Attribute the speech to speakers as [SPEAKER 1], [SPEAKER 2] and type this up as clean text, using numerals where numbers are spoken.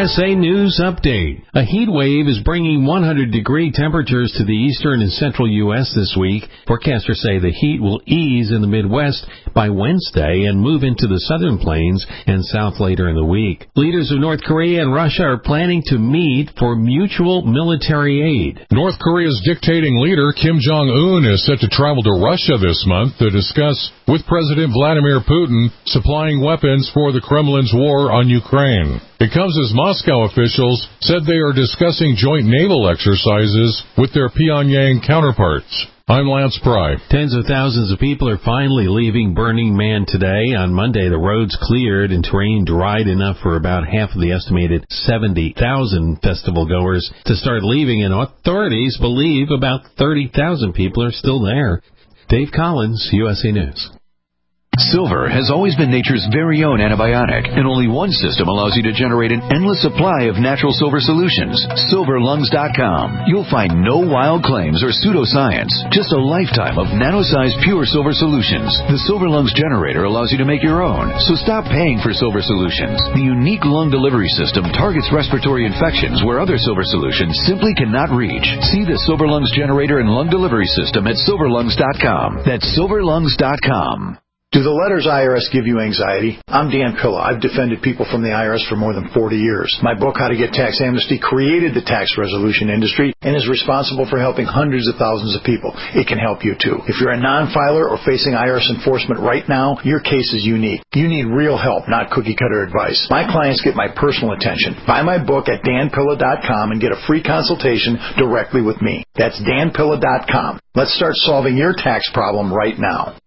[SPEAKER 1] USA News Update. A heat wave is bringing 100-degree temperatures to the eastern and central U.S. this week. Forecasters say the heat will ease in the Midwest by Wednesday and move into the southern plains and south later in the week. Leaders of North Korea and Russia are planning to meet for mutual military aid.
[SPEAKER 2] North Korea's dictating leader, Kim Jong-un, is set to travel to Russia this month to discuss with President Vladimir Putin supplying weapons for the Kremlin's war on Ukraine. It comes as Moscow officials said they are discussing joint naval exercises with their Pyongyang counterparts. I'm Lance Pry.
[SPEAKER 1] Tens of thousands of people are finally leaving Burning Man today. On Monday, the roads cleared and terrain dried enough for about half of the estimated 70,000 festival goers to start leaving, and authorities believe about 30,000 people are still there. Dave Collins, USA News.
[SPEAKER 3] Silver has always been nature's very own antibiotic, and only one system allows you to generate an endless supply of natural silver solutions. SilverLungs.com. You'll find no wild claims or pseudoscience, just a lifetime of nano-sized pure silver solutions. The Silver Lungs generator allows you to make your own, so stop paying for silver solutions. The unique lung delivery system targets respiratory infections where other silver solutions simply cannot reach. See the Silver Lungs generator and lung delivery system at SilverLungs.com. That's SilverLungs.com.
[SPEAKER 4] Do the letters IRS give you anxiety? I'm Dan Pilla. I've defended people from the IRS for more than 40 years. My book, How to Get Tax Amnesty, created the tax resolution industry and is responsible for helping hundreds of thousands of people. It can help you, too. If you're a non-filer or facing IRS enforcement right now, your case is unique. You need real help, not cookie-cutter advice. My clients get my personal attention. Buy my book at danpilla.com and get a free consultation directly with me. That's danpilla.com. Let's start solving your tax problem right now.